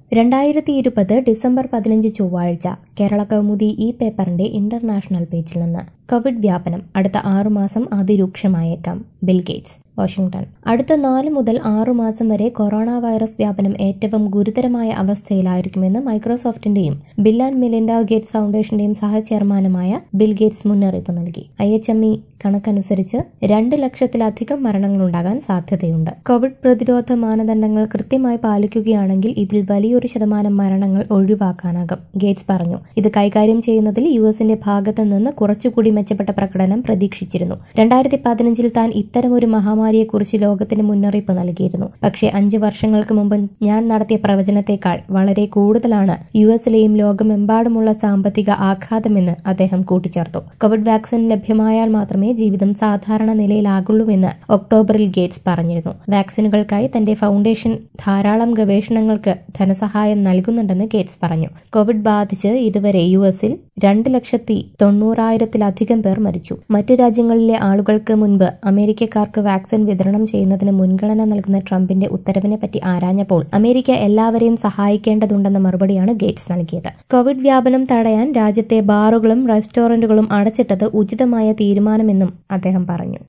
2020 December 15 ചൊവ്വാഴ്ച കേരള കൗമുദി ഈ പേപ്പറിന്റെ ഇന്റർനാഷണൽ പേജിൽ നിന്ന് കോവിഡ് വ്യാപനം അടുത്ത 6 മാസം അതിരൂക്ഷമായേക്കാം. Bill Gates, Washington. അടുത്ത 4 മുതൽ 6 മാസം വരെ കൊറോണ വൈറസ് വ്യാപനം ഏറ്റവും ഗുരുതരമായ അവസ്ഥയിലായിരിക്കുമെന്ന് മൈക്രോസോഫ്റ്റിന്റെയും ബിൽ ആൻഡ് മെലിൻഡ ഗേറ്റ്സ് ഫൗണ്ടേഷന്റെയും സഹചെയർമാനുമായ ബിൽ ഗേറ്റ്സ് മുന്നറിയിപ്പ് നൽകി. IHME കണക്കനുസരിച്ച് 2 ലക്ഷത്തിലധികം മരണങ്ങളുണ്ടാകാൻ സാധ്യതയുണ്ട്. കോവിഡ് പ്രതിരോധ മാനദണ്ഡങ്ങൾ കൃത്യമായി പാലിക്കുകയാണെങ്കിൽ ഇതിൽ വലിയൊരു ശതമാനം മരണങ്ങൾ ഒഴിവാക്കാനാകും, ഗേറ്റ്സ് പറഞ്ഞു. ഇത് കൈകാര്യം ചെയ്യുന്നതിൽ യുഎസിന്റെ ഭാഗത്തു നിന്ന് കുറച്ചുകൂടി മെച്ചപ്പെട്ട പ്രകടനം പ്രതീക്ഷിച്ചിരുന്നു. 2015-ൽ താൻ ഇത്തരമൊരു മഹാമാരിയെക്കുറിച്ച് ലോകത്തിന് മുന്നറിയിപ്പ് നൽകിയിരുന്നു. പക്ഷേ 5 വർഷങ്ങൾക്ക് മുമ്പ് ഞാൻ നടത്തിയ പ്രവചനത്തെക്കാൾ വളരെ കൂടുതലാണ് യുഎസിലെയും ലോകമെമ്പാടുമുള്ള സാമ്പത്തിക ആഘാതമെന്ന് അദ്ദേഹം കൂട്ടിച്ചേർത്തു. കോവിഡ് വാക്സിൻ ലഭ്യമായാൽ മാത്രമേ ജീവിതം സാധാരണ നിലയിലാകുള്ളൂവെന്ന് ഒക്ടോബറിൽ ഗേറ്റ്സ് പറഞ്ഞിരുന്നു. വാക്സിനുകൾക്കായി തന്റെ ഫൗണ്ടേഷൻ ധാരാളം ഗവേഷണങ്ങൾക്ക് ധനസഹായം നൽകുന്നുണ്ടെന്ന് ഗേറ്റ്സ് പറഞ്ഞു. കോവിഡ് ബാധിച്ച് ഇതുവരെ യുഎസിൽ 2,90,000-ത്തിലധികം പേർ മരിച്ചു. മറ്റു രാജ്യങ്ങളിലെ ആളുകൾക്ക് മുൻപ് അമേരിക്കക്കാർക്ക് വാക്സിൻ വിതരണം ചെയ്യുന്നതിന് മുൻഗണന നൽകുന്ന ട്രംപിന്റെ ഉത്തരവിനെപ്പറ്റി ആരാഞ്ഞപ്പോൾ അമേരിക്ക എല്ലാവരെയും സഹായിക്കേണ്ടതുണ്ടെന്ന മറുപടിയാണ് ഗേറ്റ്സ് നൽകിയത്. കോവിഡ് വ്യാപനം തടയാൻ രാജ്യത്തെ ബാറുകളും റെസ്റ്റോറന്റുകളും അടച്ചിട്ടത് ഉചിതമായ തീരുമാനമെന്നും അദ്ദേഹം പറഞ്ഞു.